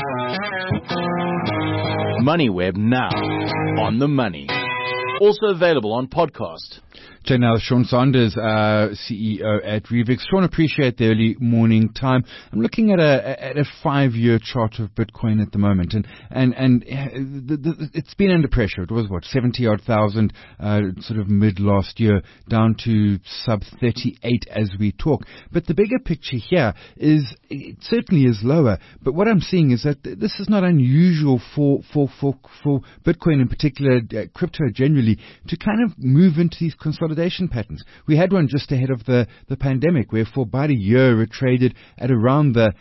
MoneyWeb now, on the money. Also available on podcast. Now, Sean Saunders, CEO at Revix. Sean, appreciate the early morning time. I'm looking at a 5-year chart of Bitcoin at the moment, and it's been under pressure. It was 70-odd thousand, sort of mid last year, down to sub 38 as we talk. But the bigger picture here is it certainly is lower. But what I'm seeing is that this is not unusual for Bitcoin in particular, crypto generally, to kind of move into these consolidation patterns. We had one just ahead of the pandemic, where for about a year it traded at around the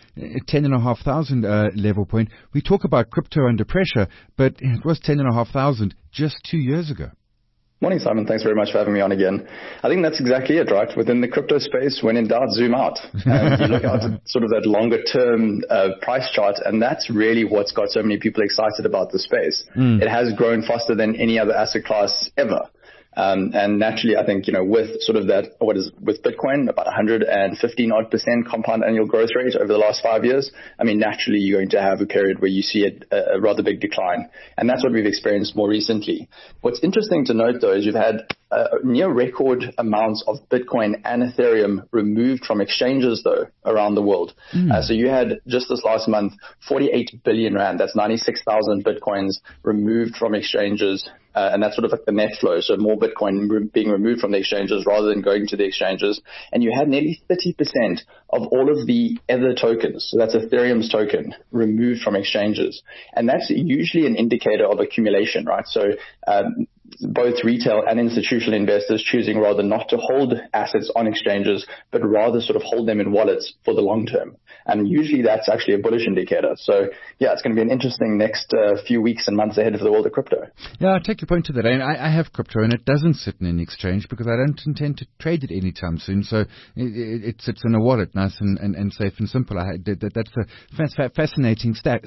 10,500 level point. We talk about crypto under pressure, but it was 10,500 just 2 years ago. Morning, Simon. Thanks very much for having me on again. I think that's exactly it, right? Within the crypto space, when in doubt, zoom out. And you look out at sort of that longer term price chart, and that's really what's got so many people excited about the space. It has grown faster than any other asset class ever. And naturally, I think, with sort of that, with Bitcoin, about 115% compound annual growth rate over the last 5 years. I mean, naturally, you're going to have a period where you see a rather big decline. And that's what we've experienced more recently. What's interesting to note, though, is you've had near record amounts of Bitcoin and Ethereum removed from exchanges, though, around the world. So you had just this last month, 48 billion rand, that's 96,000 Bitcoins removed from exchanges. And that's sort of like the net flow. So more Bitcoin being removed from the exchanges rather than going to the exchanges. And you had nearly 30% of all of the Ether tokens, so that's Ethereum's token, removed from exchanges. And that's usually an indicator of accumulation, right? So both retail and institutional investors choosing rather not to hold assets on exchanges, but rather sort of hold them in wallets for the long term. And usually that's actually a bullish indicator. So yeah, it's going to be an interesting next few weeks and months ahead of the world of crypto. Yeah, I'll take your point to that. I have crypto and it doesn't sit in an exchange because I don't intend to trade it anytime soon. So it sits in a wallet, nice and safe and simple. That's a fascinating stat.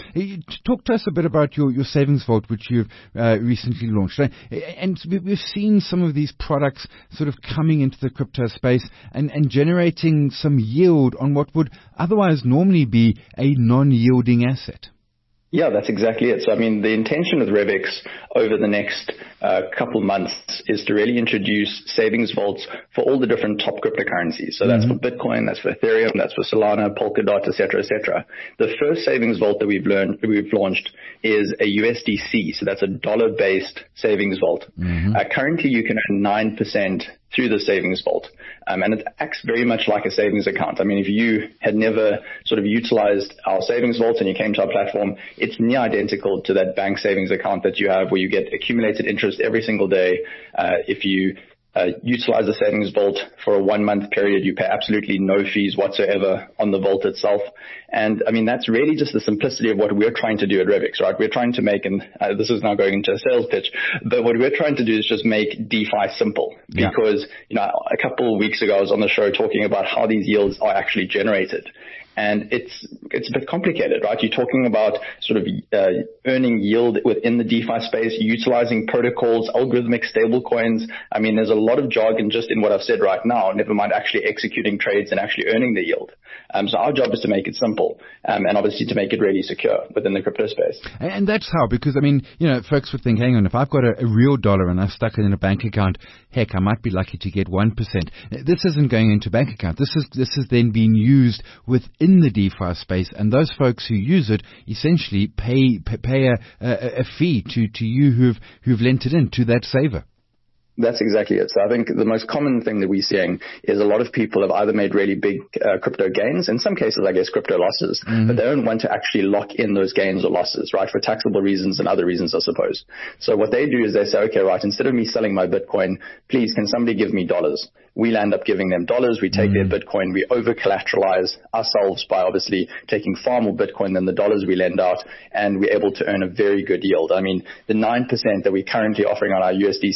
Talk to us a bit about your savings vault, which you've recently launched. And we've seen some of these products sort of coming into the crypto space and generating some yield on what would otherwise normally be a non-yielding asset. Yeah, that's exactly it. So, I mean, the intention with Revix over the next couple months is to really introduce savings vaults for all the different top cryptocurrencies. So that's for Bitcoin, that's for Ethereum, that's for Solana, Polkadot, et cetera, et cetera. The first savings vault that we've launched is a USDC. So that's a dollar-based savings vault. Currently, you can earn 9% through the savings vault. And it acts very much like a savings account. I mean, if you had never sort of utilized our savings vault and you came to our platform, it's near identical to that bank savings account that you have where you get accumulated interest every single day. If you utilize the savings vault for a 1 month period, you pay absolutely no fees whatsoever on the vault itself. And I mean, that's really just the simplicity of what we're trying to do at Revix, right? We're trying to make, and this is now going into a sales pitch, but what we're trying to do is just make DeFi simple. Because, a couple of weeks ago, I was on the show talking about how these yields are actually generated. And it's a bit complicated, right? You're talking about sort of earning yield within the DeFi space, utilizing protocols, algorithmic stable coins. I mean, there's a lot of jargon just in what I've said right now, never mind actually executing trades and actually earning the yield. So our job is to make it simple and obviously to make it really secure within the crypto space. And that's how, because, I mean, folks would think, hang on, if I've got a real dollar and I've stuck it in a bank account, heck, I might be lucky to get 1%. This isn't going into a bank account. This is then being used within the DeFi space, and those folks who use it essentially pay a fee to you who've lent it in to that saver. That's exactly it. So I think the most common thing that we're seeing is a lot of people have either made really big crypto gains, in some cases, I guess, crypto losses, but they don't want to actually lock in those gains or losses, right, for taxable reasons and other reasons, I suppose. So what they do is they say, okay, right, instead of me selling my Bitcoin, please, can somebody give me dollars? We'll end up giving them dollars. We take their Bitcoin. We over-collateralize ourselves by obviously taking far more Bitcoin than the dollars we lend out, and we're able to earn a very good yield. I mean, the 9% that we're currently offering on our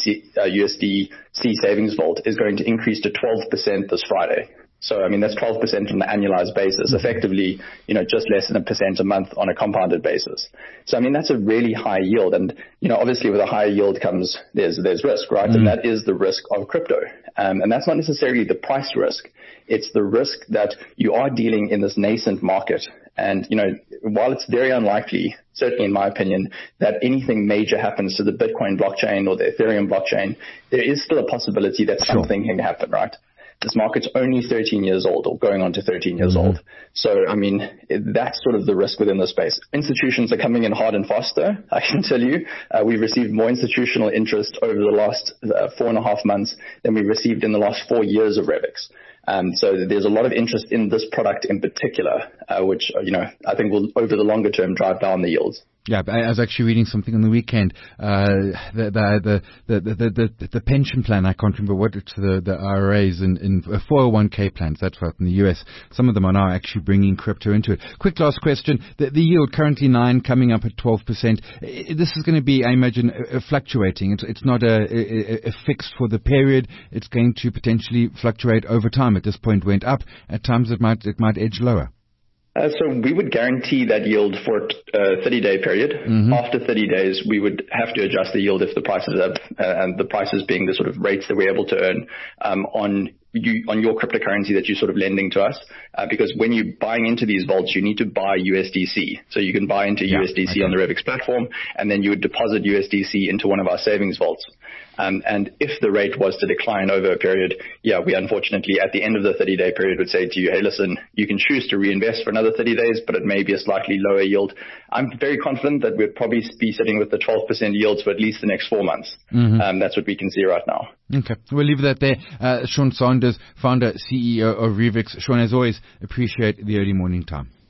USDC savings vault is going to increase to 12% this Friday. So, I mean, that's 12% on an annualized basis, effectively, just less than 1% a month on a compounded basis. So, I mean, that's a really high yield. And, obviously with a higher yield comes, there's risk, right? And that is the risk of crypto. And that's not necessarily the price risk. It's the risk that you are dealing in this nascent market. And, while it's very unlikely, certainly in my opinion, that anything major happens to the Bitcoin blockchain or the Ethereum blockchain, there is still a possibility that something can happen, right? This market's only 13 years old, or going on to 13 years old. So, I mean, that's sort of the risk within the space. Institutions are coming in hard and faster, I can tell you. We've received more institutional interest over the last 4.5 months than we've received in the last 4 years of Revix. So there's a lot of interest in this product in particular, which, I think will, over the longer term, drive down the yields. Yeah, I was actually reading something on the weekend. The pension plan, I can't remember what it's the IRAs and 401k plans. That's right, in the US. Some of them are now actually bringing crypto into it. Quick last question: the yield currently 9, coming up at 12%. This is going to be, I imagine, fluctuating. It's not a fixed for the period. It's going to potentially fluctuate over time. At this point, went up. At times, it might edge lower. So we would guarantee that yield for a 30-day period. After 30 days, we would have to adjust the yield if the price is up, and the prices being the sort of rates that we're able to earn on your cryptocurrency that you're sort of lending to us. Because when you're buying into these vaults, you need to buy USDC. So you can buy into USDC on the Revix platform, and then you would deposit USDC into one of our savings vaults. And if the rate was to decline over a period, we unfortunately at the end of the 30-day period would say to you, hey, listen, you can choose to reinvest for another 30 days, but it may be a slightly lower yield. I'm very confident that we'd probably be sitting with the 12% yields for at least the next 4 months. That's what we can see right now. Okay, we'll leave that there. Sean Sanders, founder, CEO of Revix. Sean, as always, appreciate the early morning time.